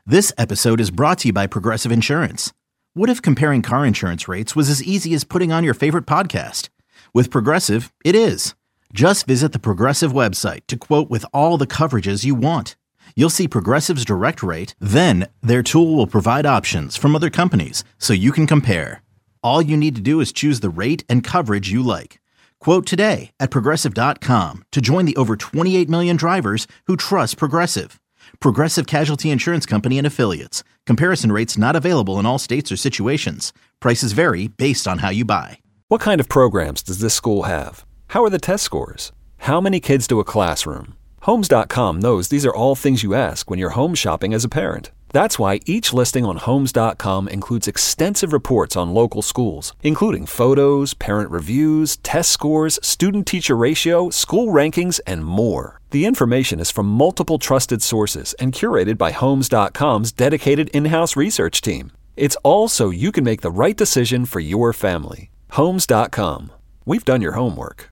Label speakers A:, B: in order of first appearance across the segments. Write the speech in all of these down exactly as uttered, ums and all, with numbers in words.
A: This episode is brought to you by Progressive Insurance. What if comparing car insurance rates was as easy as putting on your favorite podcast? With Progressive, it is. Just visit the Progressive website to quote with all the coverages you want. You'll see Progressive's direct rate, then their tool will provide options from other companies so you can compare. All you need to do is choose the rate and coverage you like. Quote today at Progressive dot com to join the over twenty-eight million drivers who trust Progressive. Progressive Casualty Insurance Company and Affiliates. Comparison rates not available in all states or situations. Prices vary based on how you buy.
B: What kind of programs does this school have? How are the test scores? How many kids do a classroom? Homes dot com knows these are all things you ask when you're home shopping as a parent. That's why each listing on Homes dot com includes extensive reports on local schools, including photos, parent reviews, test scores, student-teacher ratio, school rankings, and more. The information is from multiple trusted sources and curated by Homes dot com's dedicated in-house research team. It's all so you can make the right decision for your family. Homes dot com. We've done your homework.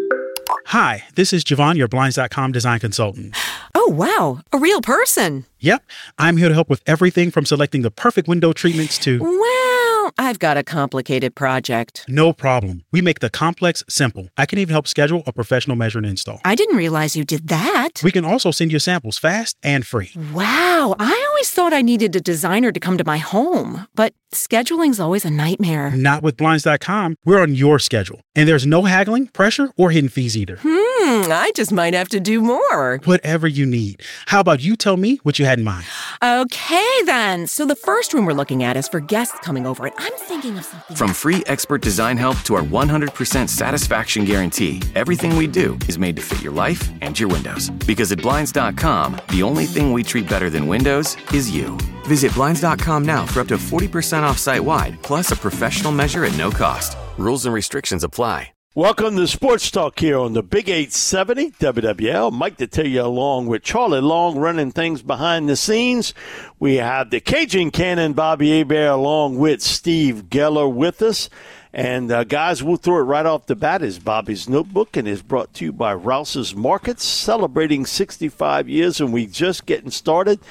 C: Hi, this is Javon, your Blinds dot com design consultant.
D: Oh, wow. A real person.
C: Yep. I'm here to help with everything from selecting the perfect window treatments to...
D: Well, I've got a complicated project.
C: No problem. We make the complex simple. I can even help schedule a professional measure and install.
D: I didn't realize you did that.
C: We can also send you samples fast and free.
D: Wow. I always thought I needed a designer to come to my home, but scheduling's always a nightmare.
C: Not with Blinds dot com. We're on your schedule. And there's no haggling, pressure, or hidden fees either.
D: Hmm, I just might have to do more.
C: Whatever you need. How about you tell me what you had in mind?
D: Okay, then. So the first room we're looking at is for guests coming over, and I'm thinking of something...
E: From free expert design help to our one hundred percent satisfaction guarantee, everything we do is made to fit your life and your windows. Because at Blinds dot com, the only thing we treat better than windows is you. Visit Blinds dot com now for up to forty percent off site-wide, plus a professional measure at no cost. Rules and restrictions apply.
F: Welcome to Sports Talk here on the Big eight seventy W W L. Mike Detillier along with Charlie Long running things behind the scenes. We have the Cajun Cannon, Bobby Hebert, along with Steve Geller with us. And, uh, guys, we'll throw it right off the bat as Bobby's Notebook, and is brought to you by Rouse's Markets, celebrating sixty-five years, and we just getting started.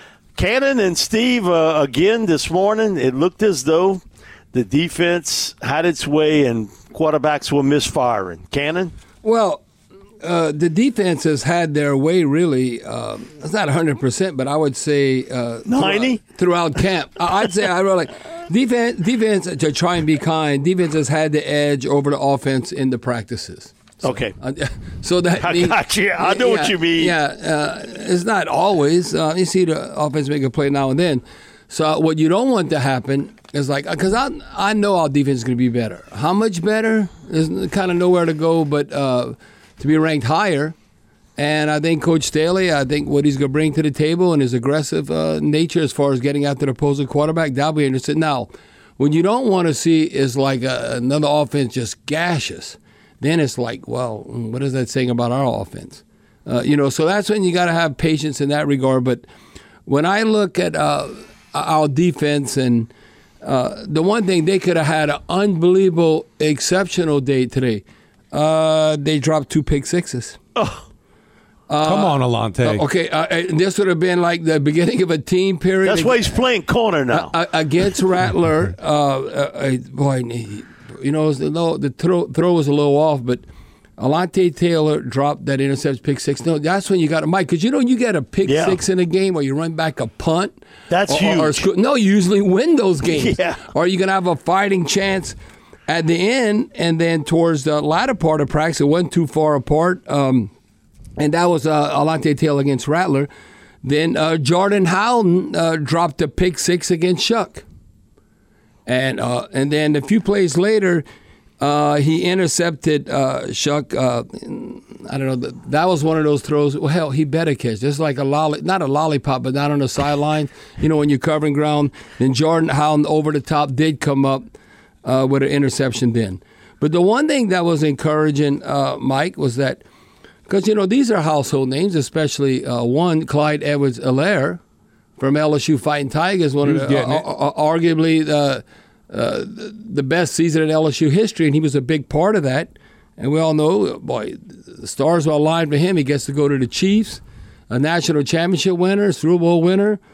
F: Cannon and Steve, uh, again this morning, it looked as though the defense had its way and quarterbacks were misfiring. Cannon?
G: Well, uh, the defense has had their way really. Uh, it's not one hundred percent, but I would say uh,
F: ninety
G: throughout, throughout camp. I'd say I really defense. Defense to try and be kind. Defense has had the edge over the offense in the practices. So,
F: okay.
G: Uh, so that
F: I
G: means,
F: got you. I know
G: yeah,
F: what you mean.
G: Yeah, uh, it's not always. Uh, you see the offense make a play now and then. So what you don't want to happen is like, because I I know our defense is going to be better. How much better? There's kind of nowhere to go but uh, to be ranked higher. And I think Coach Staley, I think what he's going to bring to the table and his aggressive uh, nature as far as getting after the opposing quarterback, that'll be interesting. Now, what you don't want to see is like a, another offense just gashes. Then it's like, well, what is that saying about our offense? Uh, you know, so that's when you got to have patience in that regard. But when I look at uh, our defense, and uh, the one thing they could have had an unbelievable, exceptional day today. Uh, they dropped two pick sixes.
F: Oh.
G: Uh,
H: Come on, Alante.
G: Uh, okay, uh, this would have been like the beginning of a team period.
F: That's why he's playing corner now.
G: Uh, against Rattler, uh, uh, boy, you know, the, low, the throw, throw was a little off, but Alante Taylor dropped that interception pick six. No, that's when you got a Mike, because you know you get a pick
F: yeah.
G: six in a game, or you run back a punt.
F: That's
G: or,
F: huge.
G: Or, or, no, you usually win those games.
F: Yeah.
G: Or you're going to have a fighting chance at the end, and then towards the latter part of practice, it wasn't too far apart, um, and that was uh, Alante Taylor against Rattler. Then uh, Jordan Howden uh, dropped a pick six against Shuck. And uh, and then a few plays later, uh, he intercepted uh, Shuck. Uh, I don't know. That was one of those throws. Well, hell, he better catch. Just like a lolly, not a lollipop, but not on the sideline. You know, when you're covering ground. Then Jordan Howden over the top did come up uh, with an interception then. But the one thing that was encouraging, uh, Mike, was that, because, you know, these are household names, especially uh, one, Clyde Edwards-Helaire from L S U Fighting Tigers, one of the, uh, uh, arguably the, uh, the best season in L S U history, and he was a big part of that. And we all know, boy, the stars were aligned for him. He gets to go to the Chiefs, a national championship winner, Super Bowl winner.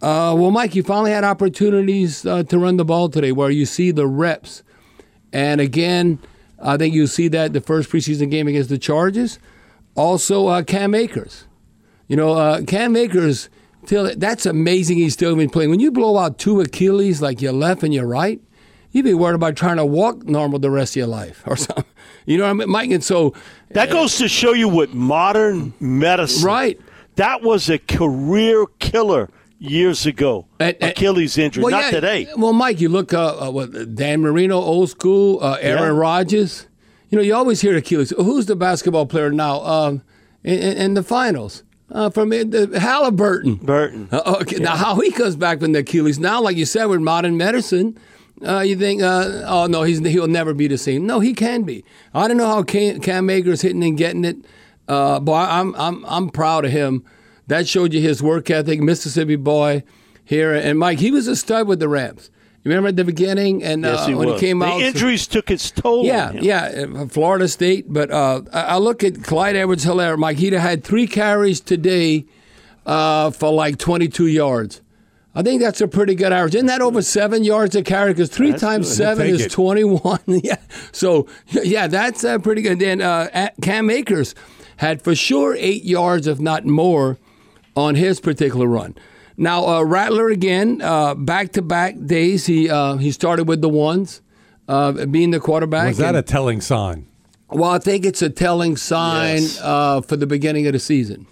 G: Uh, well, Mike, you finally had opportunities uh, to run the ball today where you see the reps. And again, I think you see that the first preseason game against the Chargers. Also, uh, Cam Akers. You know, uh, Cam Akers, till, that's amazing he's still been playing. When you blow out two Achilles, like your left and your right, you'd be worried about trying to walk normal the rest of your life or something. You know what I mean, Mike? And so
F: that goes to show you what modern medicine.
G: Right.
F: That was a career killer years ago. And, and, Achilles injury, well, not
G: yeah,
F: today.
G: Well, Mike, you look uh, uh what, Dan Marino, old school, uh, Aaron yeah. Rodgers. You know, you always hear Achilles. Who's the basketball player now um, in, in the finals? Uh, from the Halliburton.
F: Burton.
G: Uh, okay,
F: yeah.
G: Now, how he comes back from the Achilles. Now, like you said, with modern medicine, uh, you think, uh, oh, no, he's, he'll never be the same. No, he can be. I don't know how Cam, Cam Akers hitting and getting it. Uh, boy, I'm, I'm, I'm proud of him. That showed you his work ethic, Mississippi boy here. And, Mike, he was a stud with the Rams. You remember at the beginning? And
F: yes,
G: uh,
F: he
G: when
F: was.
G: he came
F: the
G: out.
F: The injuries took its toll
G: Yeah,
F: on him.
G: yeah, Florida State. But uh, I, I look at Clyde Edwards-Helaire. Mike, he'd have had three carries today uh, for like twenty-two yards. I think that's a pretty good average. Isn't that over seven yards a carry? Because three that's times good. seven we'll is it. twenty-one. Yeah. So, yeah, that's uh, pretty good. Then uh, Cam Akers had for sure eight yards, if not more, on his particular run. Now, uh, Rattler again, uh, back-to-back days, he uh, he started with the ones, uh, being the quarterback.
H: Was that
G: and,
H: a telling sign?
G: Well, I think it's a telling sign
F: yes.
G: uh, for the beginning of the season.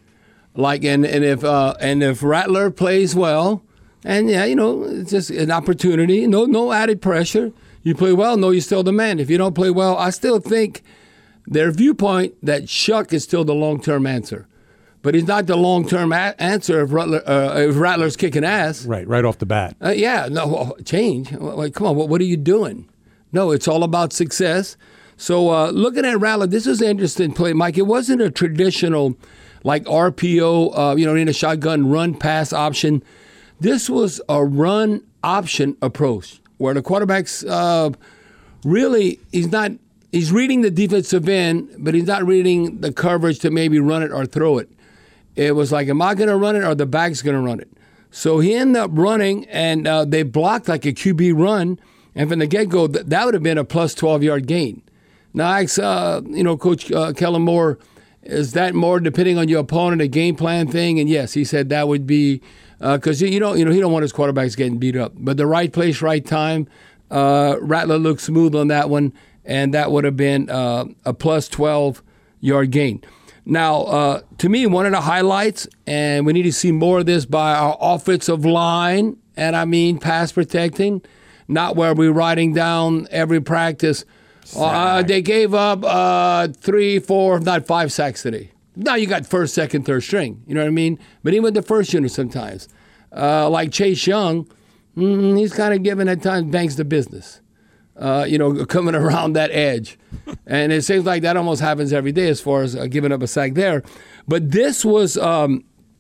G: Like, and, and if uh, and if Rattler plays well, and yeah, you know, it's just an opportunity. No, no added pressure. You play well, no, you're still the man. If you don't play well, I still think their viewpoint that Shuck is still the long-term answer. But he's not the long-term a- answer if, Rattler, uh, if Rattler's kicking ass.
H: Right, right off the bat.
G: Uh, yeah, no, change. Like, come on, what, what are you doing? No, it's all about success. So uh, looking at Rattler, this is an interesting play, Mike. It wasn't a traditional, like R P O, uh, you know, in a shotgun run-pass option. This was a run option approach where the quarterback's uh, really, he's not, he's reading the defensive end, but he's not reading the coverage to maybe run it or throw it. It was like, am I going to run it or the back's going to run it? So he ended up running, and uh, they blocked like a Q B run, and from the get-go, th- that would have been a plus twelve-yard gain. Now, I asked, uh, you know, Coach uh, Kellen Moore, is that more depending on your opponent, a game plan thing? And yes, he said that would be because uh, you don't, you know, he don't want his quarterbacks getting beat up. But the right place, right time. Uh, Rattler looked smooth on that one, and that would have been uh, a plus twelve-yard gain. Now, uh, to me, one of the highlights, and we need to see more of this by our offensive line, and I mean pass protecting, not where we're writing down every practice. Uh, they gave up uh, three, four, if not five sacks today. Now you got first, second, third string. You know what I mean? But even with the first unit sometimes. Uh, like Chase Young, mm, he's kind of giving at times Banks the business. Uh, you know, coming around that edge. And it seems like that almost happens every day as far as uh, giving up a sack there. But this was um,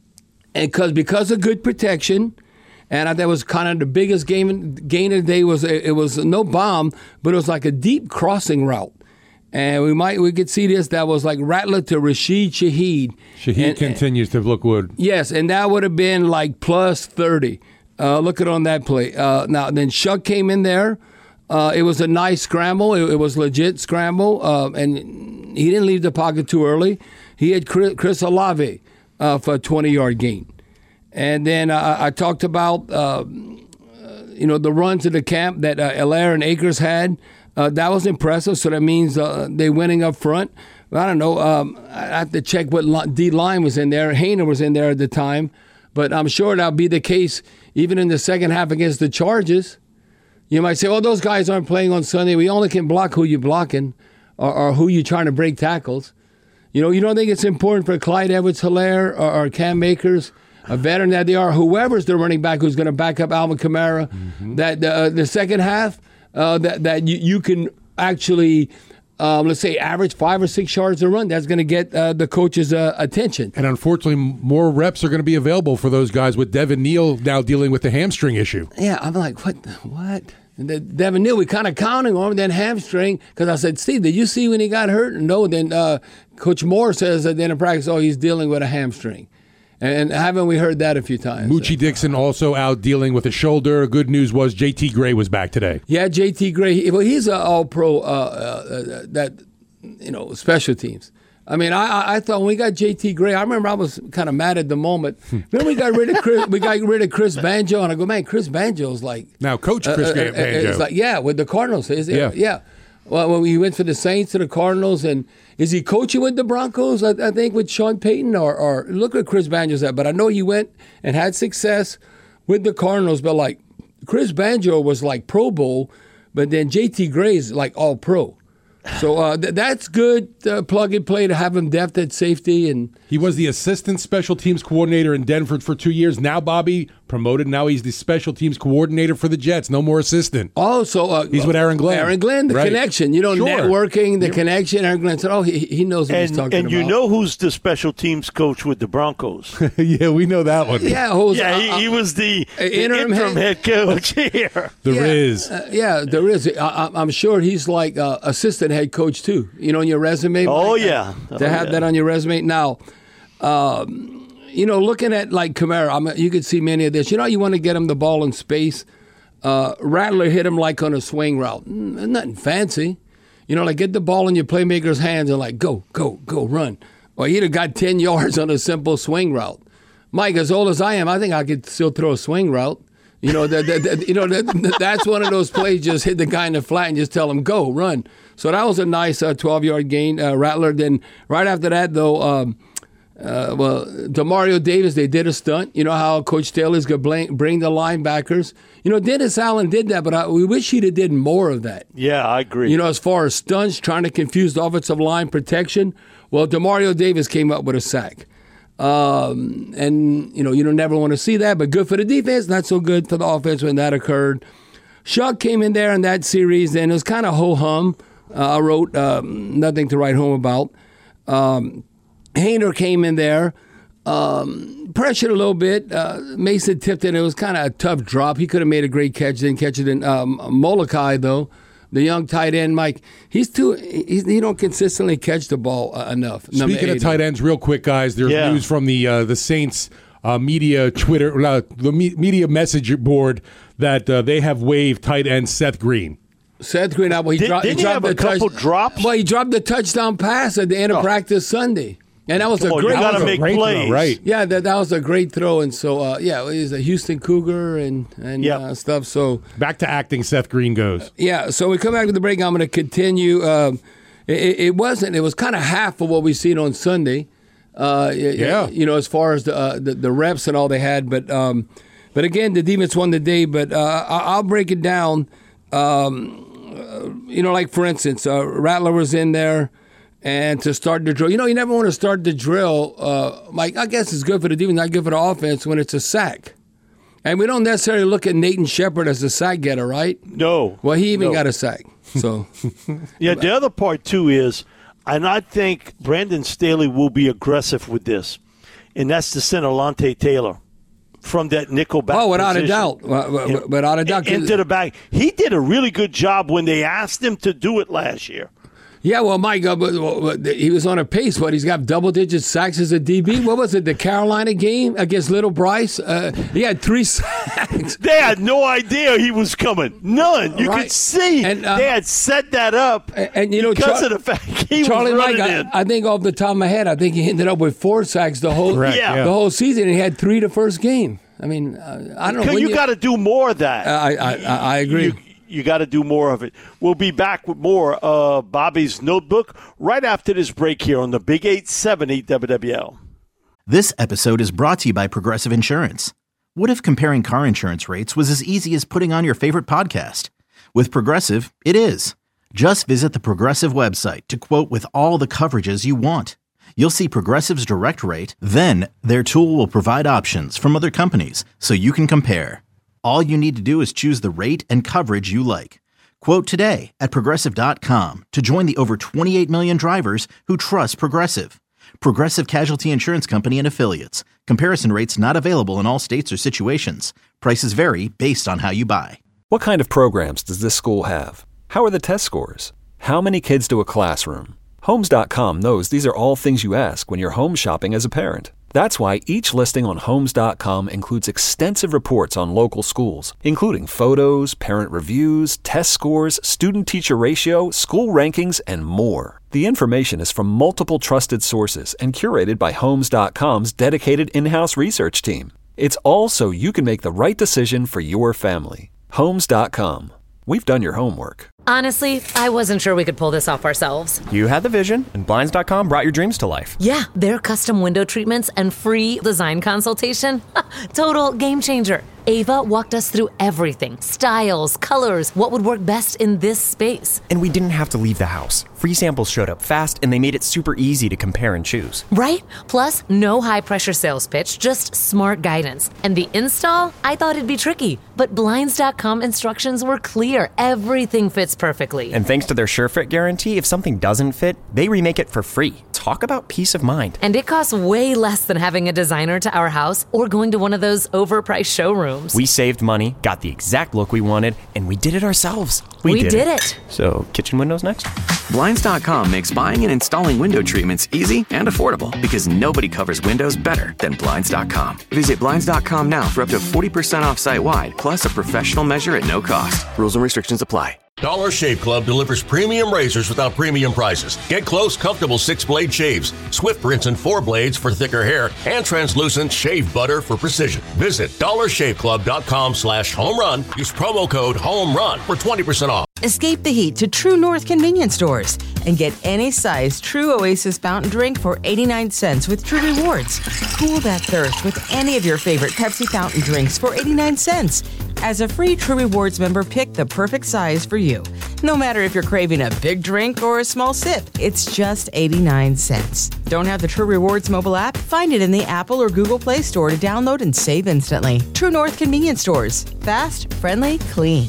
G: and cause, because of good protection, and I, that was kind of the biggest gain, gain of the day. Was it, it was no bomb, but it was like a deep crossing route. And we might we could see this. That was like Rattler to Rashid Shaheed.
H: Shaheed and, continues to look good.
G: Yes, and that would have been like plus thirty. Uh, look at on that play. Uh, now, then Shuck came in there. Uh, it was a nice scramble. It, it was legit scramble, uh, and he didn't leave the pocket too early. He had Chris, Chris Olave uh, for a twenty-yard gain. And then uh, I talked about, uh, you know, the run to the camp that uh, Helaire and Akers had. Uh, that was impressive, so that means uh, they're winning up front. I don't know. Um, I have to check what D-line was in there. Hayner was in there at the time. But I'm sure that'll be the case even in the second half against the Chargers. You might say, oh, those guys aren't playing on Sunday. We only can block who you're blocking or, or who you're trying to break tackles. You know, you don't think it's important for Clyde Edwards-Helaire or, or Cam Akers, a veteran that they are, whoever's the running back who's going to back up Alvin Kamara, mm-hmm. that uh, the second half, uh, that, that you, you can actually, um, let's say, average five or six yards a run. That's going to get uh, the coach's uh, attention.
H: And unfortunately, more reps are going to be available for those guys with Devin Neal now dealing with the hamstring issue.
G: Yeah, I'm like, what? What? And the, Devin Neal, we kind of counting on him, then hamstring. Because I said, Steve, did you see when he got hurt? No. Then uh, Coach Moore says at the end of practice, oh, he's dealing with a hamstring. And haven't we heard that a few times?
H: Moochie Dixon also out dealing with a shoulder. Good news was J T Gray was back today.
G: Yeah, J T Gray. Well, he's an all-pro uh, uh, that, you know, special teams. I mean, I I thought when we got J T Gray, I remember I was kind of mad at the moment. Then we got rid of Chris, we got rid of Chris Banjo, and I go, man, Chris Banjo's like
H: now Coach Chris uh, uh, Banjo.
G: It's like yeah, with the Cardinals. Is it?
H: Yeah,
G: yeah. Well, when he went for the Saints to the Cardinals, and is he coaching with the Broncos? I, I think with Sean Payton, or or look at Chris Banjo's at. But I know he went and had success with the Cardinals. But like Chris Banjo was like Pro Bowl, but then J T Gray's like all pro. So uh, th- that's good uh, plug and play to have him depth at safety. And
H: he was the assistant special teams coordinator in Denver for two years. Now Bobby promoted. Now he's the special teams coordinator for the Jets. No more assistant.
G: Oh, so uh,
H: he's with Aaron Glenn.
G: Aaron Glenn, the
H: right.
G: connection. You know,
H: sure.
G: networking, the You're, connection. Aaron Glenn said, "Oh, he, he knows what
F: and,
G: he's talking
F: and
G: about."
F: And you know who's the special teams coach with the Broncos?
H: Yeah, we know that one.
G: Yeah, who's,
F: yeah,
G: uh,
F: he, he was the,
G: uh,
F: the interim, interim head, head coach here.
H: The
G: yeah,
H: Riz.
G: Uh, yeah, there is. I, I'm sure he's like uh, assistant head coach too. You know, on your resume.
F: Oh
G: like,
F: yeah,
G: to
F: oh,
G: have
F: yeah.
G: that on your resume now. Um, you know, looking at like Kamara, I mean, you could see many of this. You know, you want to get him the ball in space. Uh, Rattler hit him like on a swing route, mm, nothing fancy. You know, like get the ball in your playmaker's hands and like go, go, go, run. Or he'd have got ten yards on a simple swing route. Mike, as old as I am, I think I could still throw a swing route. You know, that, that, that, you know that, that's one of those plays. Just hit the guy in the flat and just tell him go, run. So that was a nice uh, twelve-yard gain, uh, Rattler. Then right after that, though, um, uh, well, Demario Davis, they did a stunt. You know how Coach Taylor's going to bring the linebackers. You know, Dennis Allen did that, but I, we wish he'd have did more of that.
F: Yeah, I agree.
G: You know, as far as stunts, trying to confuse the offensive line protection. Well, Demario Davis came up with a sack. Um, and, you know, you don't never want to see that, but good for the defense, not so good for the offense when that occurred. Shuck came in there in that series, and it was kind of ho-hum. Uh, I wrote um, nothing to write home about. Um, Hayner came in there, um, pressured a little bit. Uh, Mason tipped it. It was kind of a tough drop. He could have made a great catch, didn't catch it in um, Molokai, though. The young tight end, Mike, he's too. He's, he don't consistently catch the ball uh, enough.
H: Speaking of tight ends, real quick, guys, there's
F: yeah.
H: news from the uh, the Saints uh, media Twitter, uh, the me- media message board that uh, they have waived tight end Seth Green.
G: Seth Green, well, he,
F: Did,
G: dro-
F: didn't
G: he
F: he
G: dropped
F: have a
G: the
F: couple
G: touch-
F: drops?
G: Well, he dropped the touchdown pass at the end of
F: oh.
G: practice Sunday. And that was
F: Come
G: a
F: on,
G: great
F: you gotta
G: throw.
F: make
H: great
F: plays.
H: Throw, right.
G: Yeah, that, that was a great throw. And so, uh, yeah, he's a Houston Cougar and, and
F: yep.
G: uh, stuff. So
H: back to acting, Seth Green goes.
G: Yeah, so we come back to the break. I'm going to continue. Um, it, it wasn't, it was kind of half of what we seen on Sunday. Uh,
H: yeah.
G: You know, as far as the, uh, the, the reps and all they had. But, um, but again, the defense won the day. But uh, I'll break it down. Um, uh, you know, like, for instance, uh, Rattler was in there. And to start the drill, you know, you never want to start the drill. Uh, like, I guess it's good for the defense, not good for the offense when it's a sack. And we don't necessarily look at Nathan Shepard as a sack getter, right?
F: No.
G: Well, he even
F: no.
G: got a sack. So,
F: yeah, the other part, too, is, and I think Brandon Staley will be aggressive with this, and that's to send Alontae Taylor from that nickel back
G: oh, without
F: position.
G: a doubt. Well, without a doubt.
F: Into the back. He did a really good job when they asked him to do it last year.
G: Yeah, well, Mike, uh, but, but he was on a pace, but he's got double-digit sacks as a D B. What was it, the Carolina game against Little Bryce? Uh, he had three sacks.
F: They had no idea he was coming. None. You
G: right.
F: could see
G: and, uh,
F: they had set that up
G: and, and you know,
F: because
G: Char-
F: of the fact he
G: Charlie
F: was running
G: Mike,
F: in.
G: I, I think off the top of my head, I think he ended up with four sacks the whole
H: Correct,
F: yeah.
G: the whole season. And he had three the first game. I mean, uh, I don't know.
F: You,
G: you
F: got to do more of that.
G: I, I, I, I agree.
F: You, You got to do more of it. We'll be back with more uh, Bobby's Notebook right after this break here on the Big eight seventy W W L.
A: This episode is brought to you by Progressive Insurance. What if comparing car insurance rates was as easy as putting on your favorite podcast? With Progressive, it is. Just visit the Progressive website to quote with all the coverages you want. You'll see Progressive's direct rate, then their tool will provide options from other companies so you can compare. All you need to do is choose the rate and coverage you like. Quote today at Progressive dot com to join the over twenty-eight million drivers who trust Progressive. Progressive Casualty Insurance Company and Affiliates. Comparison rates not available in all states or situations. Prices vary based on how you buy.
B: What kind of programs does this school have? How are the test scores? How many kids do a classroom? Homes dot com knows these are all things you ask when you're home shopping as a parent. That's why each listing on Homes dot com includes extensive reports on local schools, including photos, parent reviews, test scores, student-teacher ratio, school rankings, and more. The information is from multiple trusted sources and curated by Homes dot com's dedicated in-house research team. It's all so you can make the right decision for your family. Homes dot com. We've done your homework.
I: Honestly, I wasn't sure we could pull this off ourselves.
J: You had the vision, and Blinds dot com brought your dreams to life.
I: Yeah, their custom window treatments and free design consultation. Total game changer. Ava walked us through everything. Styles, colors, what would work best in this space.
J: And we didn't have to leave the house. Free samples showed up fast, and they made it super easy to compare and choose.
I: Right? Plus, no high-pressure sales pitch, just smart guidance. And the install? I thought it'd be tricky. But Blinds dot com instructions were clear. Everything fits perfectly.
J: And thanks to their SureFit guarantee, if something doesn't fit, they remake it for free. Talk about peace of mind.
I: And it costs way less than having a designer to our house or going to one of those overpriced showrooms.
J: We saved money, got the exact look we wanted, and we did it ourselves.
I: We, we did, did it. it.
J: So, kitchen windows next?
E: Blinds dot com makes buying and installing window treatments easy and affordable because nobody covers windows better than Blinds dot com. Visit Blinds dot com now for up to forty percent off site-wide, plus a professional measure at no cost. Rules and restrictions apply.
K: Dollar Shave Club delivers premium razors without premium prices. Get close, comfortable six-blade shaves, Swift rinse and four blades for thicker hair, and translucent shave butter for precision. Visit dollar shave club dot com slash home run. Use promo code HOMERUN for twenty percent off.
L: Escape the heat to True North convenience stores and get any size True Oasis fountain drink for eighty-nine cents with True Rewards. Cool that thirst with any of your favorite Pepsi fountain drinks for eighty-nine cents. As a free True Rewards member, pick the perfect size for you. No matter if you're craving a big drink or a small sip, it's just eighty-nine cents. Don't have the True Rewards mobile app? Find it in the Apple or Google Play Store to download and save instantly. True North convenience stores. Fast, friendly, clean.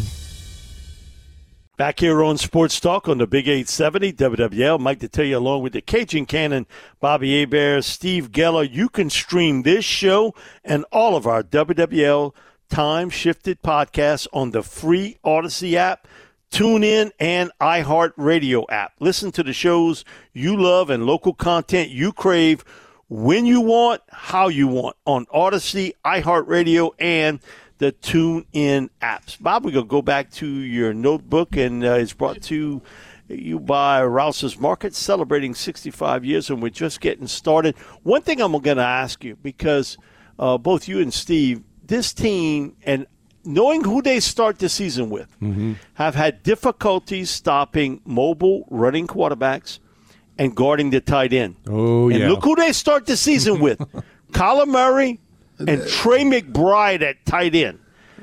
F: Back here on Sports Talk on the Big eight seventy W W L. Mike to tell you along with the Cajun Cannon, Bobby Hebert, Steve Geller. You can stream this show and all of our W W L time-shifted podcasts on the free Odyssey app, TuneIn, and iHeartRadio app. Listen to the shows you love and local content you crave when you want, how you want on Odyssey, iHeartRadio, and the TuneIn apps. Bob, we're going to go back to your notebook, and uh, it's brought to you by Rouse's Market, celebrating sixty-five years, and we're just getting started. One thing I'm going to ask you, because uh, both you and Steve, this team, and knowing who they start the season with, mm-hmm. have had difficulties stopping mobile running quarterbacks and guarding the tight end.
H: Oh,
F: and
H: yeah.
F: look who they start the season with. Kyler Murray and Trey McBride at tight end.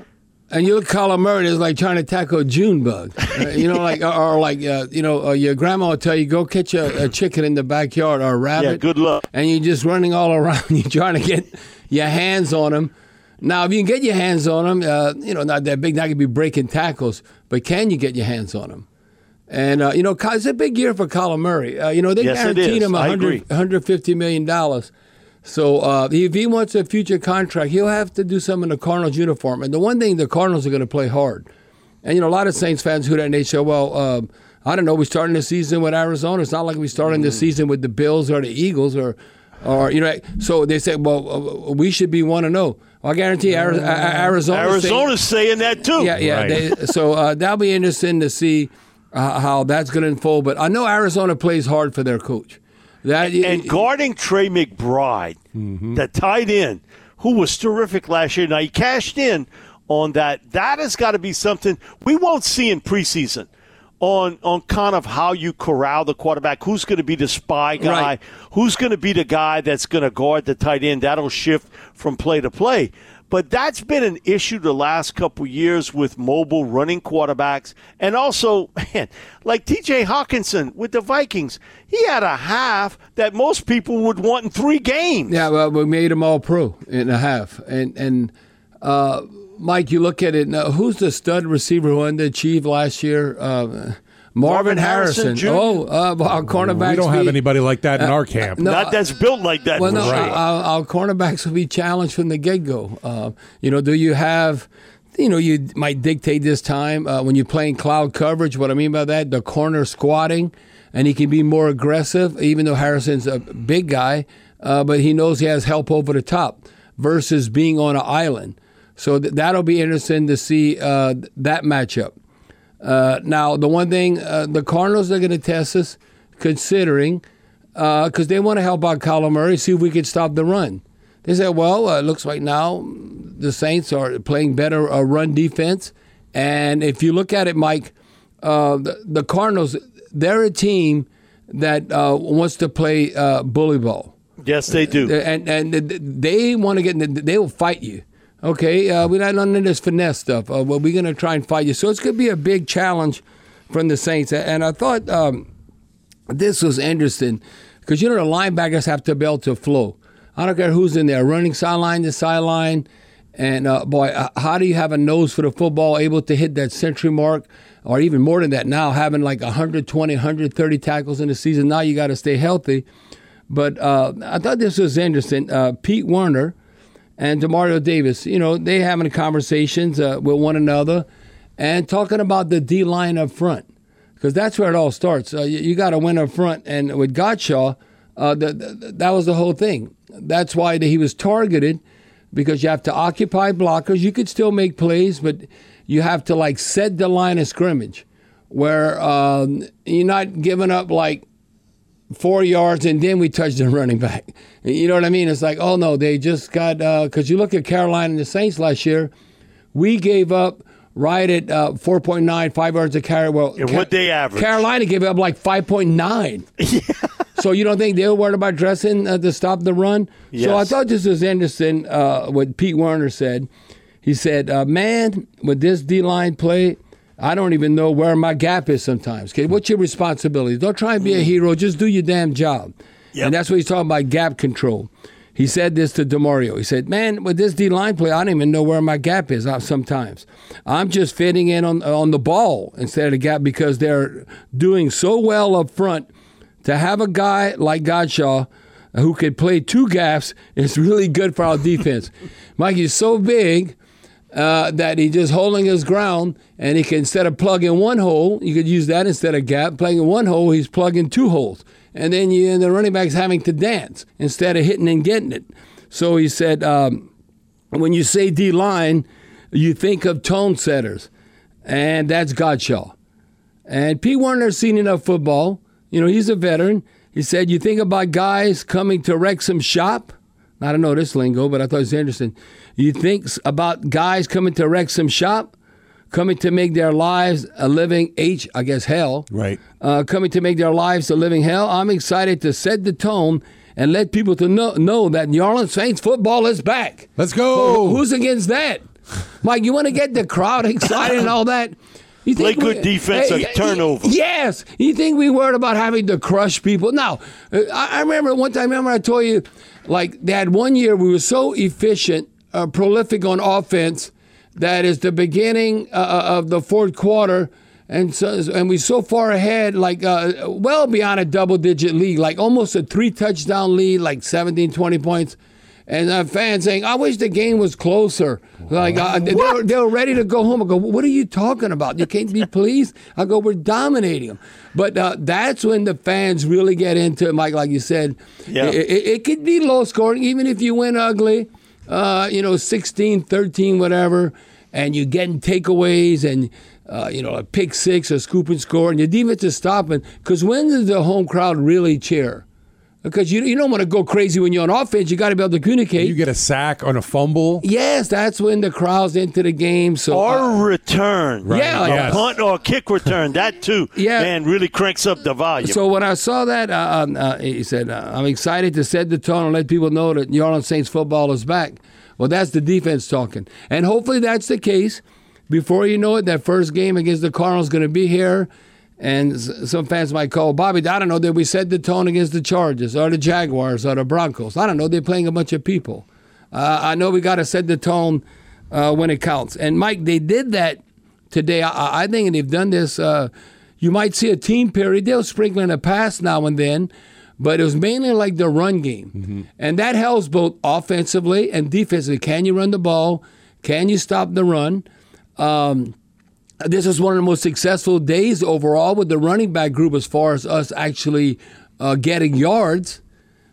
G: And you look at Kyler Murray, it's like trying to tackle a June bug. Uh, you know, like, or, or like, uh, you know, uh, your grandma will tell you, go catch a, a chicken in the backyard or a rabbit.
F: Yeah, good luck.
G: And you're just running all around. You're trying to get your hands on them. Now, if you can get your hands on them, uh, you know, not that big, not going to be breaking tackles, but can you get your hands on them? And, uh, you know, it's a big year for Kyler Murray. Uh, you know, they
F: yes,
G: guaranteed him one hundred, one hundred fifty million dollars. So uh, if he wants a future contract, he'll have to do something in the Cardinals uniform. And the one thing, the Cardinals are going to play hard. And, you know, a lot of Saints fans who that, and they say, well, uh, I don't know, we're starting the season with Arizona. It's not like we're starting mm. the season with the Bills or the Eagles or, or you know. So they say, well, uh, we should be one and oh. I guarantee Arizona. Arizona
F: Arizona's saying, saying that too.
G: Yeah, yeah. Right. They, so uh, that'll be interesting to see uh, how that's going to unfold. But I know Arizona plays hard for their coach. That
F: and, and guarding Trey McBride, mm-hmm. the tight end, who was terrific last year. Now he cashed in on that. That has got to be something we won't see in preseason. On, on kind of how you corral the quarterback, who's going to be the spy guy, right. who's going to be the guy that's going to guard the tight end. That'll shift from play to play. But that's been an issue the last couple years with mobile running quarterbacks. And also, man, like T J Hawkinson with the Vikings, he had a half that most people would want in three games.
G: Yeah, well, we made him all pro in a half. And, and uh, Mike, you look at it now, who's the stud receiver who underachieved last year? Uh, Marvin, Marvin Harrison. Harrison oh, uh, our cornerbacks.
H: We don't have anybody like that in uh, our camp.
F: No, Not that's built like that.
G: Well, no,
H: right.
G: our, our cornerbacks will be challenged from the get-go. Uh, you know, do you have, you know, you might dictate this time uh, when you're playing cloud coverage. What I mean by that, the corner squatting, and he can be more aggressive, even though Harrison's a big guy. uh, but he knows he has help over the top versus being on an island. So th- that'll be interesting to see uh, that matchup. Uh, now, the one thing, uh, the Cardinals are going to test us considering, because uh, they want to help out Kyler Murray, see if we can stop the run. They said, well, uh, it looks like now the Saints are playing better uh, run defense. And if you look at it, Mike, uh, the, the Cardinals, they're a team that uh, wants to play uh, bully ball.
F: Yes, they do.
G: And and they want to get, they will fight you. Okay, uh, we're not none of this finesse stuff. Uh, well, we're going to try and fight you. So it's going to be a big challenge from the Saints. And I thought um, this was interesting because, you know, the linebackers have to be able to flow. I don't care who's in there, running sideline to sideline. And, uh, boy, uh, how do you have a nose for the football, able to hit that century mark, or even more than that now, having like one hundred twenty, one hundred thirty tackles in the season? Now you got to stay healthy. But uh, I thought this was interesting. Uh, Pete Werner and Demario Davis, you know, they having conversations uh, with one another and talking about the D-line up front, because that's where it all starts. Uh, you you got to win up front. And with Godchaux, uh, the, the, that was the whole thing. That's why he was targeted, because you have to occupy blockers. You could still make plays, but you have to, like, set the line of scrimmage where um, you're not giving up, like, four yards, and then we touch the running back. You know what I mean? It's like, oh, no, they just got uh, – because you look at Carolina and the Saints last year, we gave up right at uh, four point nine, five yards a carry. Well,
F: and what they average?
G: Carolina gave up like five point nine. Yeah. So you don't think they were worried about dressing uh, to stop the run? Yes. So I thought this was interesting, uh, what Pete Werner said. He said, uh, man, with this D-line play, I don't even know where my gap is sometimes. Okay, what's your responsibility? Don't try and be a hero. Just do your damn job. Yep. And that's what he's talking about, gap control. He said this to Demario. He said, man, with this D-line play, I don't even know where my gap is sometimes. I'm just fitting in on, on the ball instead of the gap, because they're doing so well up front. To have a guy like Godchaux who could play two gaps is really good for our defense. Mike, he's so big uh, that he's just holding his ground, and he can, instead of plugging one hole, you could use that instead of gap. Plugging one hole, he's plugging two holes. And then you, and the running back's having to dance instead of hitting and getting it. So he said, um, when you say D-line, you think of tone setters, and that's Godchaux. And Pete Werner's seen enough football. You know, he's a veteran. He said, you think about guys coming to Wrexham shop? I don't know this lingo, but I thought it was interesting. You think about guys coming to Wrexham shop, coming to make their lives a living H, I guess, hell.
H: Right.
G: Uh, coming to make their lives a living hell. I'm excited to set the tone and let people to know, know that New Orleans Saints football is back.
H: Let's go.
G: Who's against that? Mike, you want to get the crowd excited and all that? You
F: think Play good
G: we,
F: defense, hey, a turnover.
G: Yes. You think we worried about having to crush people? No. I, I remember one time, remember I told you, like, they had one year we were so efficient, uh, prolific on offense, that is the beginning uh, of the fourth quarter, and so and we so far ahead, like uh, well beyond a double-digit lead, like almost a three-touchdown lead, like seventeen, twenty points. And uh, fans saying, I wish the game was closer. Like uh, they, were, they were ready to go home. I go, what are you talking about? You can't be pleased? I go, we're dominating them. But uh, that's when the fans really get into it, Mike, like you said. Yeah. It, it, it could be low scoring, even if you win ugly, uh, you know, sixteen, thirteen, whatever, and you're getting takeaways and, uh, you know, a pick six, a scoop and score, and your defense is stopping. Because when does the home crowd really cheer? Because you you don't want to go crazy when you're on offense. You got to be able to communicate.
H: You get a sack on a fumble.
G: Yes, that's when the crowd's into the game. So
F: or
G: uh,
F: return,
G: right. Yeah,
F: a
G: yes.
F: punt or a kick return. That too, yeah, man, really cranks up the volume.
G: So when I saw that, uh, uh, he said, uh, "I'm excited to set the tone and let people know that New Orleans Saints football is back." Well, that's the defense talking, and hopefully that's the case. Before you know it, that first game against the Cardinals is going to be here. And some fans might call, Bobby, I don't know, did we set the tone against the Chargers or the Jaguars or the Broncos? I don't know. They're playing a bunch of people. Uh, I know we got to set the tone uh, when it counts. And, Mike, they did that today. I, I think they've done this. Uh, you might see a team period. They'll sprinkle in a pass now and then, but it was mainly like the run game. Mm-hmm. And that helps both offensively and defensively. Can you run the ball? Can you stop the run? Um This is one of the most successful days overall with the running back group as far as us actually uh, getting yards.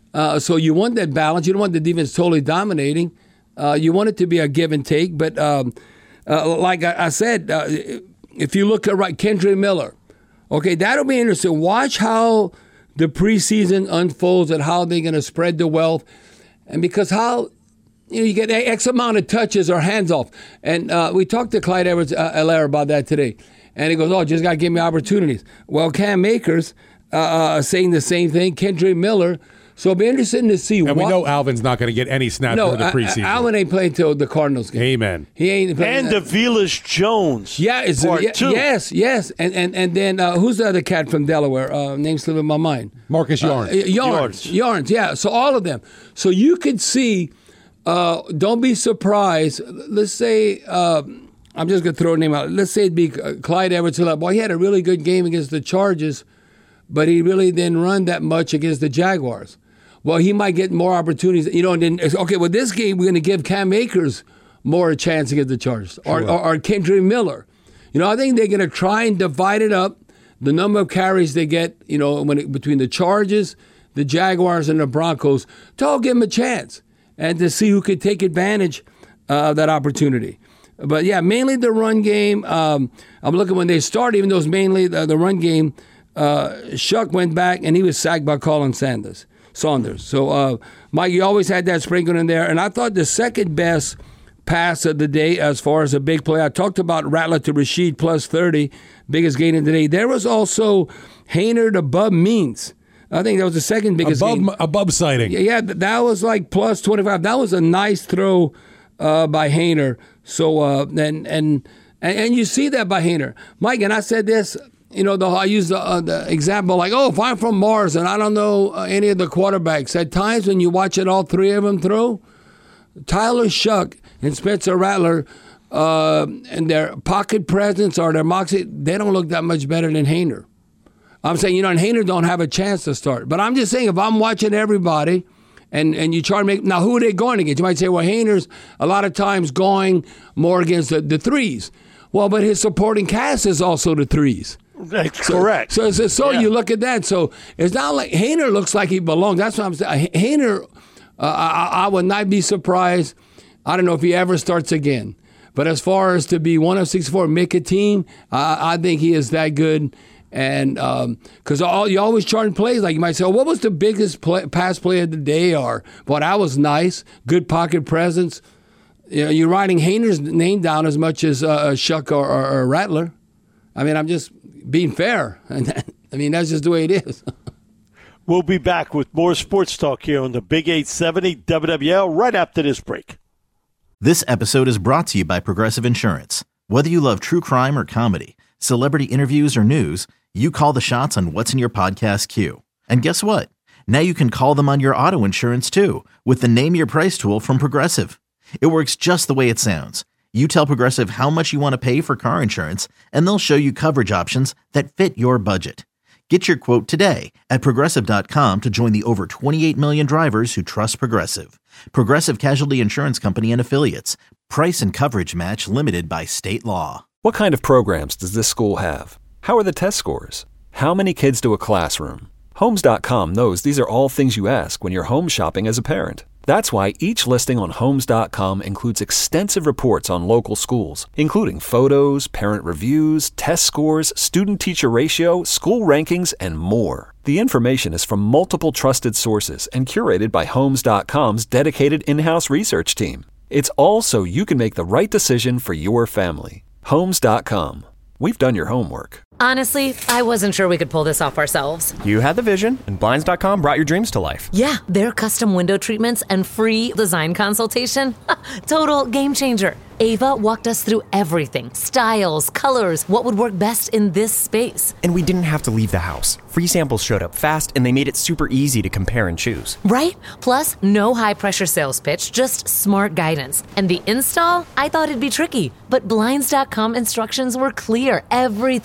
G: Uh, so you want that balance. You don't want the defense totally dominating. Uh, you want it to be a give and take. But um, uh, like I, I said, uh, if you look at right, Kendre Miller, okay, that'll be interesting. Watch how the preseason unfolds and how they're going to spread the wealth. And because how you know, you get X amount of touches or hands off. And uh, we talked to Clyde Edwards-Helaire about that today. And he goes, oh, just got to give me opportunities. Well, Cam Akers uh, uh, saying the same thing, Kendre Miller. So it'll be interesting to see.
H: And
G: what,
H: we know Alvin's not going to get any snaps
G: no,
H: for the preseason.
G: Uh, Alvin ain't playing till the Cardinals game.
H: Amen.
G: He ain't playing.
F: And DeVilas Jones.
G: Yeah, it's
F: part
G: yeah,
F: two.
G: Yes, yes. And and and then uh, who's the other cat from Delaware? Uh, name's slipping my mind.
H: Marcus Yarns.
G: Uh, Yarns. Yarns. Yeah. So all of them. So you could see. Uh, don't be surprised. Let's say. Uh, I'm just going to throw a name out. Let's say it'd be Clyde Edwards-Helaire. Boy, he had a really good game against the Chargers, but he really didn't run that much against the Jaguars. Well, he might get more opportunities. You know, and then, okay, well, this game, we're going to give Cam Akers more a chance against the Chargers. Or,
H: Sure.
G: or, or Kendre Miller. You know, I think they're going to try and divide it up, the number of carries they get, you know, when it, between the Chargers, the Jaguars, and the Broncos, to all give them a chance and to see who could take advantage uh, of that opportunity. But, yeah, mainly the run game. Um, I'm looking when they started, even though it's mainly the, the run game, uh, Shuck went back, and he was sacked by Colin Sanders. Saunders. So, uh, Mike, you always had that sprinkled in there. And I thought the second best pass of the day as far as a big play, I talked about Rattler to Rashid plus thirty, biggest gain of the day. There was also Haener to Bub Means. I think that was the second biggest
H: Above,
G: gain.
H: above sighting.
G: Yeah, that was like plus twenty-five. That was a nice throw uh, by Haener. So, uh, and, and, and you see that by Haener. Mike, and I said this, you know, the, I use the, uh, the example like, oh, if I'm from Mars and I don't know uh, any of the quarterbacks, at times when you watch it, all three of them throw, Tyler Shuck and Spencer Rattler uh, and their pocket presence or their moxie, they don't look that much better than Haener. I'm saying, you know, and Haener don't have a chance to start. But I'm just saying, if I'm watching everybody and, and you try to make, now who are they going against? You might say, well, Haener's a lot of times going more against the, the threes. Well, but his supporting cast is also the threes.
F: That's
G: so,
F: correct.
G: So, so, so
F: Yeah.
G: you look at that. So it's not like Haener looks like he belongs. That's what I'm saying. Haener, uh, I, I would not be surprised. I don't know if he ever starts again. But as far as to be one of sixty-four, make a team, uh, I think he is that good. And because um, all you always chart plays, like you might say, oh, what was the biggest play, pass play of the day? Or, well, that was nice. Good pocket presence. You know, you're writing Haener's name down as much as uh, Shuck or, or, or Rattler. I mean, I'm just being fair. I mean, that's just the way it is.
F: We'll be back with more sports talk here on the Big eight seventy W W L right after this break.
A: This episode is brought to you by Progressive Insurance. Whether you love true crime or comedy, celebrity interviews or news, you call the shots on what's in your podcast queue. And guess what? Now you can call them on your auto insurance too with the Name Your Price tool from Progressive. It works just the way it sounds. You tell Progressive how much you want to pay for car insurance, and they'll show you coverage options that fit your budget. Get your quote today at Progressive dot com to join the over twenty-eight million drivers who trust Progressive. Progressive Casualty Insurance Company and Affiliates. Price and coverage match limited by state law.
B: What kind of programs does this school have? How are the test scores? How many kids do a classroom? Homes dot com knows these are all things you ask when you're home shopping as a parent. That's why each listing on Homes dot com includes extensive reports on local schools, including photos, parent reviews, test scores, student-teacher ratio, school rankings, and more. The information is from multiple trusted sources and curated by Homes dot com's dedicated in-house research team. It's all so you can make the right decision for your family. Homes dot com. We've done your homework.
I: Honestly, I wasn't sure we could pull this off ourselves.
J: You had the vision, and Blinds dot com brought your dreams to life.
I: Yeah, their custom window treatments and free design consultation. Total game changer. Ava walked us through everything. Styles, colors, what would work best in this space.
J: And we didn't have to leave the house. Free samples showed up fast, and they made it super easy to compare and choose.
I: Right? Plus, no high-pressure sales pitch, just smart guidance. And the install? I thought it'd be tricky. But Blinds dot com instructions were clear. Everything fits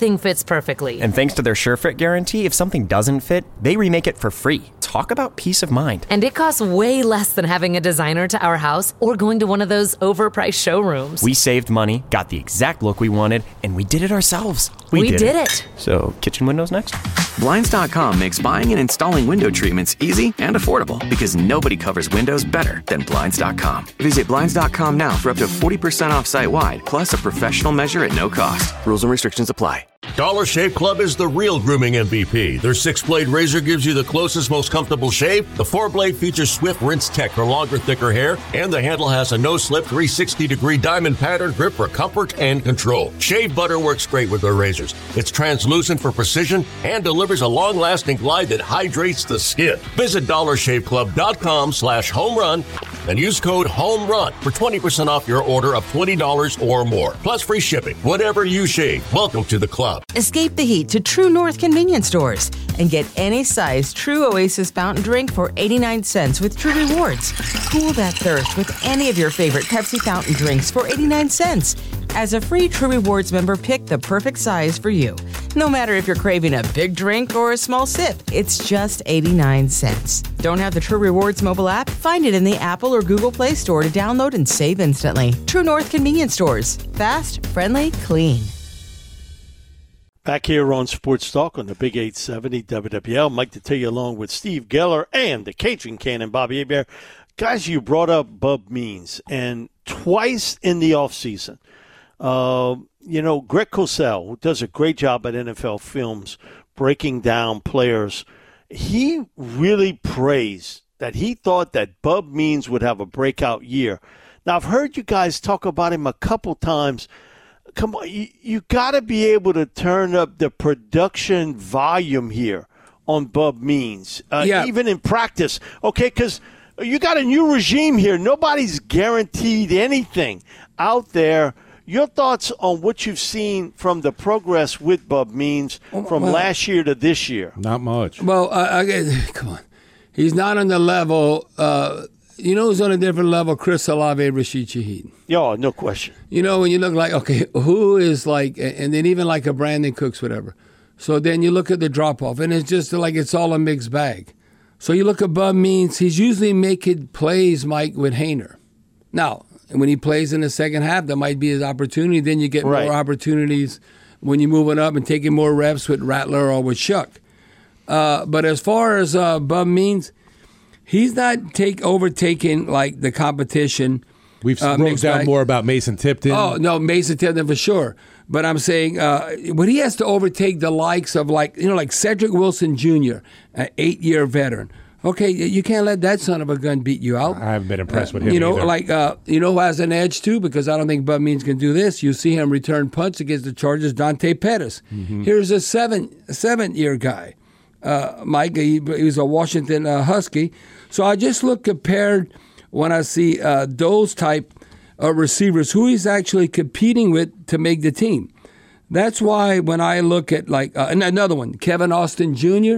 I: perfectly.
J: And thanks to their SureFit guarantee, if something doesn't fit, they remake it for free. Talk about peace of mind.
I: And it costs way less than having a designer to our house or going to one of those overpriced showrooms.
J: We saved money, got the exact look we wanted, and we did it ourselves. We,
I: we
J: did,
I: did
J: it.
I: it.
J: So, kitchen windows next?
E: Blinds dot com makes buying and installing window treatments easy and affordable because nobody covers windows better than Blinds dot com. Visit Blinds dot com now for up to forty percent off site-wide, plus a professional measure at no cost. Rules and restrictions apply.
K: Dollar Shave Club is the real grooming M V P. Their six-blade razor gives you the closest, most comfortable shave. The four-blade features Swift Rinse Tech for longer, thicker hair. And the handle has a no-slip three sixty degree diamond pattern grip for comfort and control. Shave butter works great with their razors. It's translucent for precision and delivers a long-lasting glide that hydrates the skin. Visit dollar shave club dot com slash home run and use code HOMERUN for twenty percent off your order of twenty dollars or more. Plus free shipping. Whatever you shave, welcome to the club.
L: Escape the heat to True North convenience stores and get any size True Oasis fountain drink for eighty-nine cents with True Rewards. Cool that thirst with any of your favorite Pepsi fountain drinks for eighty-nine cents. As a free True Rewards member, pick the perfect size for you. No matter if you're craving a big drink or a small sip, it's just eighty-nine cents. Don't have the True Rewards mobile app? Find it in the Apple or Google Play Store to download and save instantly. True North convenience stores. Fast, friendly, clean.
F: Back here on Sports Talk on the Big eight seventy W W L. Mike Detillier along with Steve Geller and the Cajun Cannon, Bobby Hebert. Guys, you brought up Bub Means, and twice in the offseason, uh, you know, Greg Cosell, who does a great job at N F L Films breaking down players, he really praised that he thought that Bub Means would have a breakout year. Now, I've heard you guys talk about him a couple times. Come on, you, you got to be able to turn up the production volume here on Bub Means, uh,
G: yeah.
F: even in practice. Okay, because you got a new regime here. Nobody's guaranteed anything out there. Your thoughts on what you've seen from the progress with Bub Means from
G: well,
F: last year to this year?
H: Not much.
G: Well, uh, I, come on. He's not on the level uh, – you know who's on a different level? Chris Olave, Rashid Shaheed.
F: Yeah, no question.
G: You know, when you look like, okay, who is like, and then even like a Brandon Cooks, whatever. So then you look at the drop-off, and it's just like it's all a mixed bag. So you look at Bub Means, he's usually making plays, Mike, with Haener. Now, when he plays in the second half, that might be his opportunity. Then you get
F: right.
G: more opportunities when you're moving up and taking more reps with Rattler or with Shuck. Uh, but as far as uh, Bub Means, he's not take overtaking like the competition.
H: We've
G: uh,
H: broke down
G: back.
H: more about Mason Tipton.
G: Oh no, Mason Tipton for sure. But I'm saying, uh, but he has to overtake the likes of like you know like Cedric Wilson Junior, an eight-year veteran. Okay, you can't let that son of a gun beat you out.
H: I haven't been impressed
G: uh,
H: with him.
G: You know,
H: either.
G: like uh, you know who has an edge too, because I don't think Bub Means can do this. You see him return punts against the Chargers. Dante Pettis. Mm-hmm. Here's a seven seven-year guy. Uh, Mike, he, he was a Washington uh, Husky. So I just look compared when I see uh, those type of receivers, who he's actually competing with to make the team. That's why when I look at like uh, and another one, Kevin Austin Junior,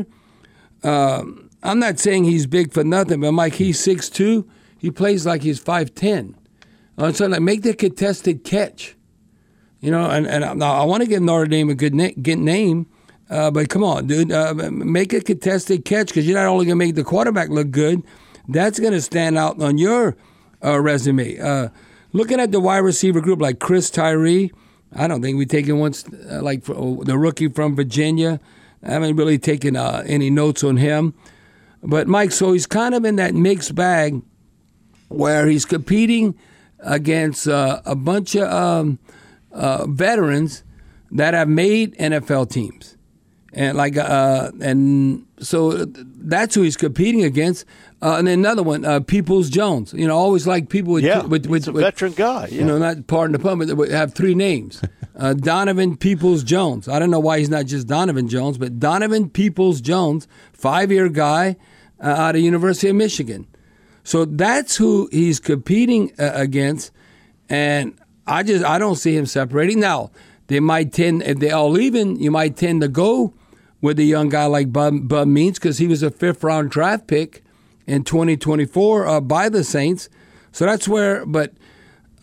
G: um, I'm not saying he's big for nothing, but Mike, he's six two. He plays like he's five ten. Uh, so like, make the contested catch. You know, and, and now I want to give Notre Dame a good, na- good name. Uh, but come on, dude, uh, make a contested catch because you're not only going to make the quarterback look good, that's going to stand out on your uh, resume. Uh, looking at the wide receiver group like Chris Tyree, I don't think we've taken one, uh, like for, uh, the rookie from Virginia. I haven't really taken uh, any notes on him. But, Mike, so he's kind of in that mixed bag where he's competing against uh, a bunch of um, uh, veterans that have made N F L teams. And like, uh, and so that's who he's competing against. Uh, and then another one, uh, Peoples Jones. You know, always like people with,
F: yeah,
G: with, with,
F: he's a
G: with
F: veteran guy. Yeah.
G: You know, not pardon the pun, but they have three names: uh, Donovan Peoples Jones. I don't know why he's not just Donovan Jones, but Donovan Peoples Jones, five-year guy uh, out of University of Michigan. So that's who he's competing uh, against, and I just I don't see him separating now. They might tend, if they all even, you might tend to go with a young guy like Bub, Bub Means because he was a fifth-round draft pick in twenty twenty-four uh, by the Saints. So that's where, but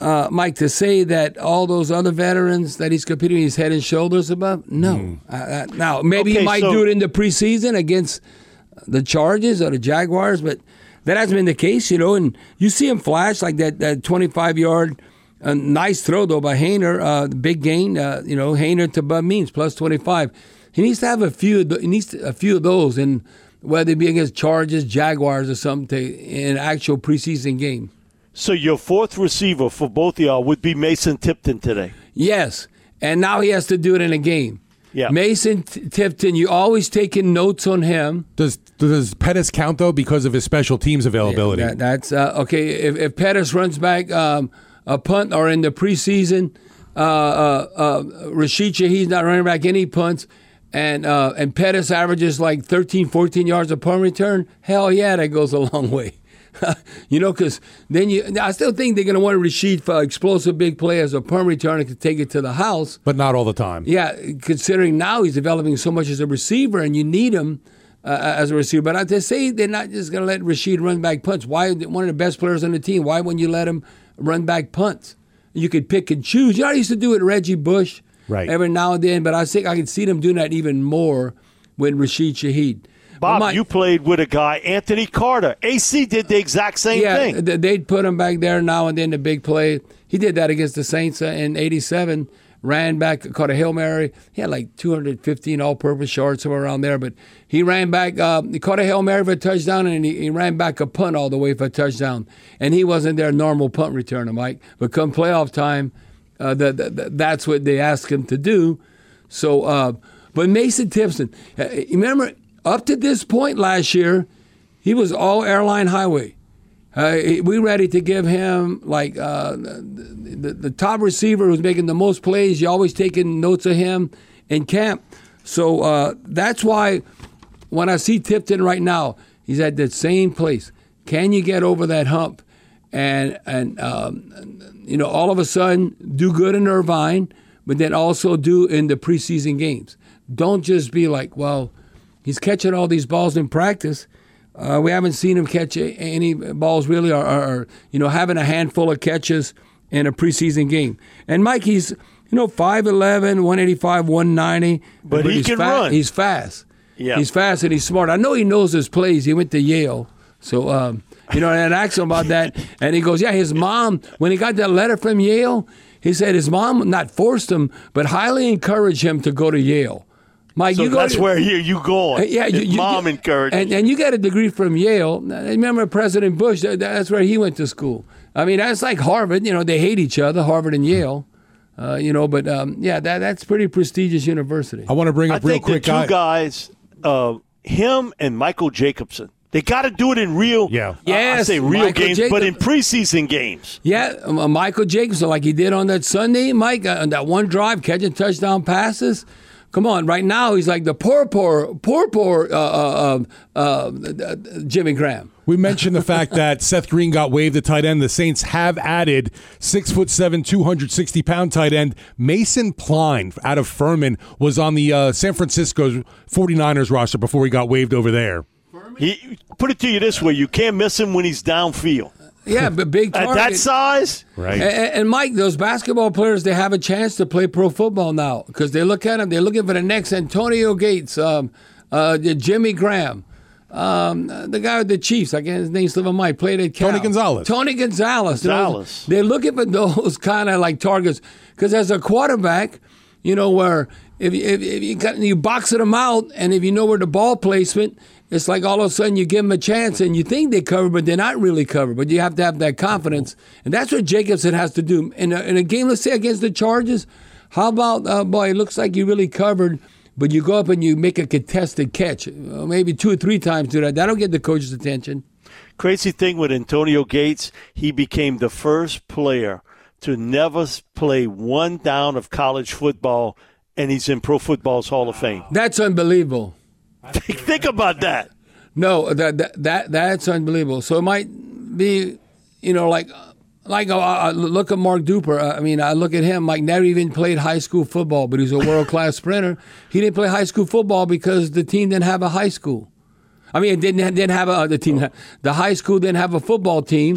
G: uh, Mike, to say that all those other veterans that he's competing, he's head and shoulders above? No. Mm. Uh, uh, now, maybe okay, he might so- do it in the preseason against the Chargers or the Jaguars, but that hasn't been the case, you know. And you see him flash like that, that twenty-five-yard, uh, nice throw, though, by Haener, uh, big gain, uh, you know, Haener to Bud Means, plus twenty-five. He needs to have a few of the, he needs to, a few of those, and whether it be against Chargers, Jaguars, or something, to, in an actual preseason game.
F: So your fourth receiver for both of y'all would be Mason Tipton today?
G: Yes, and now he has to do it in a game.
F: Yeah.
G: Mason T- Tipton, you always taking notes on him.
H: Does does Pettis count, though, because of his special teams availability?
G: Yeah, that, that's uh, okay. If, if Pettis runs back um, a punt or in the preseason, uh, uh, uh, Rashid Shaheed's not running back any punts, and uh, and Pettis averages like thirteen, fourteen yards a punt return, hell yeah, that goes a long way. You know, because then you, I still think they're going to want Rashid for explosive big play as a punt returner to take it to the house.
H: But not all the time.
G: Yeah, considering now he's developing so much as a receiver and you need him uh, as a receiver. But I just say they're not just going to let Rashid run back punts. Why, one of the best players on the team, why wouldn't you let him run back punts? You could pick and choose. You know, I used to do it Reggie Bush
H: right.
G: every now and then, but I think I could see them doing that even more with Rashid Shaheed.
F: Bob,
G: my,
F: you played with a guy, Anthony Carter. A C did the exact same
G: yeah,
F: thing.
G: Yeah, they'd put him back there now and then, the big play. He did that against the Saints in eighty-seven, ran back, caught a Hail Mary. He had like two hundred fifteen all-purpose yards, somewhere around there. But he ran back, uh, he caught a Hail Mary for a touchdown, and he, he ran back a punt all the way for a touchdown. And he wasn't their normal punt returner, Mike. But come playoff time, uh, the, the, the, that's what they asked him to do. So, uh, but Mason Tipton, uh, remember – up to this point last year, he was all airline highway. Uh, we ready to give him like uh, the, the, the top receiver who's making the most plays. You always taking notes of him in camp. So uh, that's why when I see Tipton right now, he's at that same place. Can you get over that hump and and um, you know all of a sudden do good in Irvine, but then also do in the preseason games? Don't just be like, well, he's catching all these balls in practice. Uh, we haven't seen him catch any balls really, or, or, or you know, having a handful of catches in a preseason game. And Mike, he's you know five eleven, one eighty-five, one ninety,
F: but, but he
G: he's
F: can
G: fa-
F: run.
G: He's fast.
F: Yeah,
G: he's fast and he's smart. I know he knows his plays. He went to Yale, so um, you know. And I asked him about that, and he goes, "Yeah, his mom when he got that letter from Yale, he said his mom not forced him, but highly encouraged him to go to Yale." Mike,
F: so
G: you go
F: that's
G: to,
F: where you you going.
G: Uh, yeah, you,
F: His
G: you,
F: mom
G: you,
F: encouraged.
G: And, and you got a degree from Yale. Remember President Bush? That, that's where he went to school. I mean, that's like Harvard. You know, they hate each other, Harvard and Yale. Uh, you know, but um, yeah, that that's pretty prestigious university.
H: I want to bring up
F: I
H: real
F: think
H: quick.
F: The two guys, uh, him and Michael Jacobson. They got to do it in real.
H: Yeah,
G: yes,
F: uh, I say real
G: Michael
F: games,
G: Jacob-
F: but in preseason games.
G: Yeah, uh, Michael Jacobson, like he did on that Sunday, Mike, uh, on that one drive, catching touchdown passes. Come on, right now he's like the poor, poor, poor, poor uh, uh, uh, uh, Jimmy Graham.
H: We mentioned the fact that Seth Green got waived at tight end. The Saints have added six foot seven, two hundred sixty pound tight end Mason Pline out of Furman was on the uh, San Francisco forty-niners roster before he got waived over there.
F: He put it to you this way: you can't miss him when he's downfield.
G: Yeah, but big target.
F: At that size?
H: Right.
G: And, and Mike, those basketball players, they have a chance to play pro football now because they look at him, they're looking for the next Antonio Gates, um, uh, Jimmy Graham, um, the guy with the Chiefs, I guess his name's Sliver Mike, played at Cal.
H: Tony Gonzalez.
G: Tony Gonzalez.
F: Gonzalez.
G: They're looking for those kind of like targets because as a quarterback, you know, where if, if, if you, got, you box them out and if you know where the ball placement, it's like all of a sudden you give them a chance and you think they cover, but they're not really covered. But you have to have that confidence. And that's what Jacobson has to do. In a, in a game, let's say, against the Chargers, how about, uh, boy, it looks like you really covered, but you go up and you make a contested catch. Uh, maybe two or three times do that. That'll get the coach's attention.
F: Crazy thing with Antonio Gates, he became the first player to never play one down of college football, and he's in Pro Football's Hall of Fame.
G: That's unbelievable.
F: Think about that.
G: No, that, that that that's unbelievable. So it might be, you know, like like uh, I look at Mark Duper. I mean, I look at him. Mike never even played high school football, but he's a world class sprinter. He didn't play high school football because the team didn't have a high school. I mean, it didn't didn't have a the team. The high school didn't have a football team.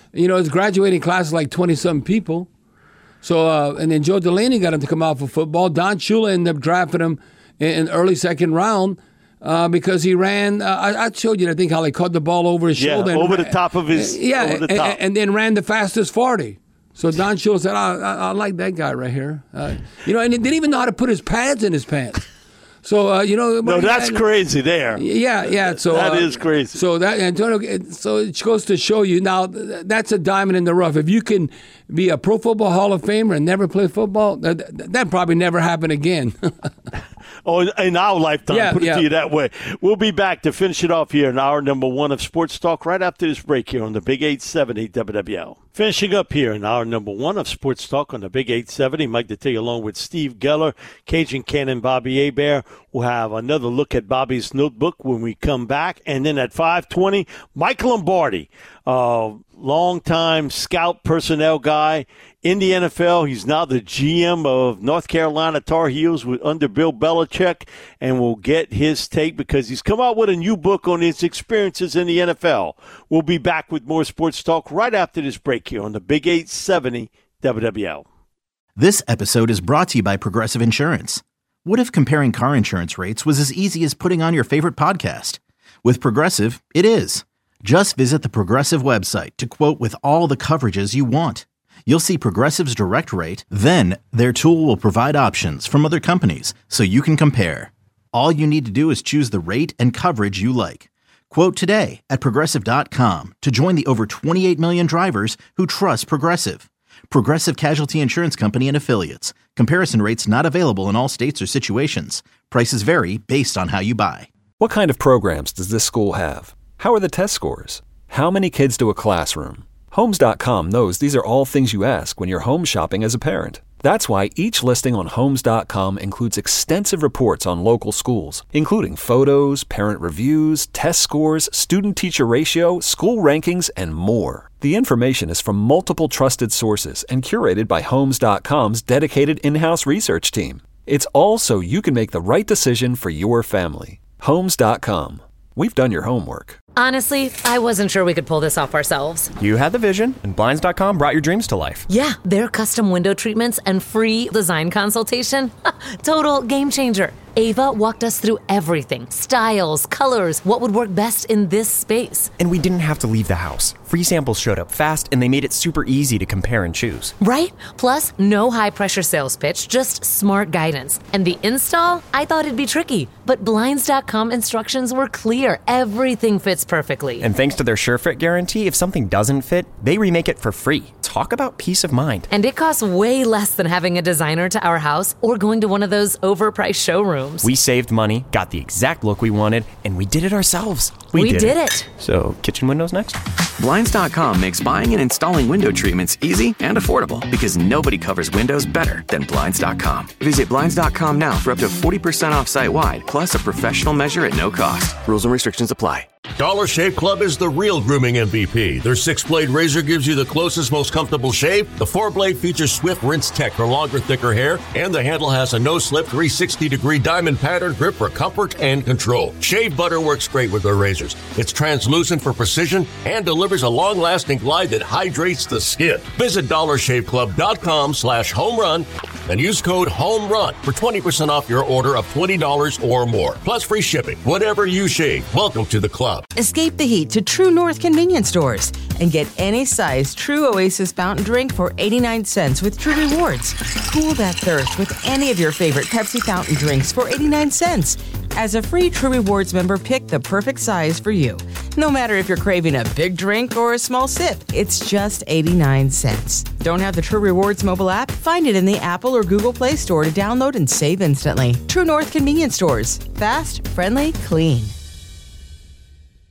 G: You know, his graduating class is like twenty-something people. So, uh, and then Joe Delaney got him to come out for football. Don Shula ended up drafting him in, in early second round uh, because he ran. Uh, I, I showed you, I think, how he caught the ball over his
F: yeah,
G: shoulder.
F: over
G: and,
F: the top of his.
G: Yeah,
F: over the
G: and,
F: top.
G: and then ran the fastest forty. So Don Shula said, I, I, I like that guy right here. Uh, you know, and he didn't even know how to put his pads in his pants. So uh, you know,
F: no, that's crazy. There,
G: yeah, yeah. So
F: that
G: uh,
F: is crazy.
G: So that Antonio, so it goes to show you now that's a diamond in the rough. If you can be a Pro Football Hall of Famer and never play football, that that probably never happen again.
F: Oh, in our lifetime,
G: yeah,
F: put it
G: yeah.
F: to you that way. We'll be back to finish it off here in hour number one of Sports Talk right after this break here on the Big eight seventy W W L. Finishing up here in hour number one of Sports Talk on the Big eight seventy, Mike Detillier along with Steve Geller, Cajun Cannon, Bobby Hebert. We'll have another look at Bobby's notebook when we come back. And then at five twenty, Mike Lombardi, uh, longtime scout personnel guy in the N F L. He's now the G M of North Carolina Tar Heels with, under Bill Belichick, and we'll get his take because he's come out with a new book on his experiences in the N F L. We'll be back with more Sports Talk right after this break here on the Big eight seventy W W L.
A: This episode is brought to you by Progressive Insurance. What if comparing car insurance rates was as easy as putting on your favorite podcast? With Progressive, it is. Just visit the Progressive website to quote with all the coverages you want. You'll see Progressive's direct rate, then their tool will provide options from other companies so you can compare. All you need to do is choose the rate and coverage you like. Quote today at Progressive dot com to join the over twenty-eight million drivers who trust Progressive. Progressive Casualty Insurance Company and Affiliates. Comparison rates not available in all states or situations. Prices vary based on how you buy.
B: What kind of programs does this school have? How are the test scores? How many kids do a classroom? Homes dot com knows these are all things you ask when you're home shopping as a parent. That's why each listing on Homes dot com includes extensive reports on local schools, including photos, parent reviews, test scores, student-teacher ratio, school rankings, and more. The information is from multiple trusted sources and curated by Homes dot com's dedicated in-house research team. It's all so you can make the right decision for your family. Homes dot com. We've done your homework.
I: Honestly, I wasn't sure we could pull this off ourselves.
J: You had the vision, and Blinds dot com brought your dreams to life.
I: Yeah, their custom window treatments and free design consultation. Total game changer. Ava walked us through everything. Styles, colors, what would work best in this space.
J: And we didn't have to leave the house. Free samples showed up fast, and they made it super easy to compare and choose.
I: Right? Plus, no high-pressure sales pitch, just smart guidance. And the install? I thought it'd be tricky, but Blinds dot com instructions were clear. Everything fits perfectly.
J: And thanks to their SureFit guarantee, if something doesn't fit, they remake it for free. Talk about peace of mind.
I: And it costs way less than having a designer to our house or going to one of those overpriced showrooms.
J: We saved money, got the exact look we wanted, and we did it ourselves.
I: We,
J: we did,
I: did
J: it.
I: it.
J: So, kitchen windows next?
E: Blinds dot com makes buying and installing window treatments easy and affordable because nobody covers windows better than Blinds dot com. Visit Blinds dot com now for up to forty percent off site-wide, plus a professional measure at no cost. Rules and restrictions apply.
K: Dollar Shave Club is the real grooming M V P. Their six-blade razor gives you the closest, most comfortable shave. The four-blade features Swift Rinse Tech for longer, thicker hair, and the handle has a no-slip three sixty degree diamond pattern grip for comfort and control. Shave butter works great with their razors. It's translucent for precision and delivers a long-lasting glide that hydrates the skin. Visit dollar shave club dot com slash home run and use code HOMERUN for twenty percent off your order of twenty dollars or more, plus free shipping. Whatever you shave, welcome to the club.
L: Escape the heat to True North convenience stores and get any size True Oasis fountain drink for eighty-nine cents with True Rewards. Cool that thirst with any of your favorite Pepsi fountain drinks for eighty-nine cents. As a free True Rewards member, pick the perfect size for you. No matter if you're craving a big drink or a small sip, it's just eighty-nine cents. Don't have the True Rewards mobile app? Find it in the Apple or Google Play Store to download and save instantly. True North convenience stores. Fast, friendly, clean.